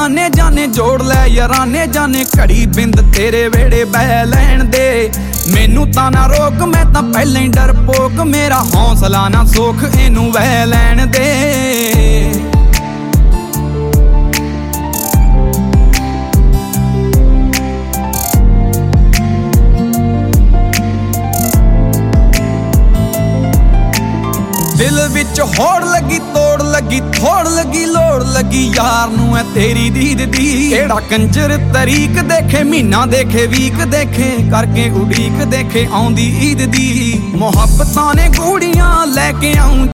ਆਨੇ ਜਾने जोड़ लै याराने जाने घड़ी बिंद तेरे वेड़े बह लैन दे मैनू तां ना रोक मैं तां पहले ही डरपोक मेरा हौसला ना सोख इनू वह लैन दे। दिल विच होड़ लगी तोड़ लगी थोड़ लगी लोड़ लगी यार नू है तेरी दीद दी केड़ा कंजर तरीक देखे महीना देखे वीक देखे करके उड़ीक देखे आउंदी ईद दी मुहब्बतां ने गूड़ियां लैके आऊं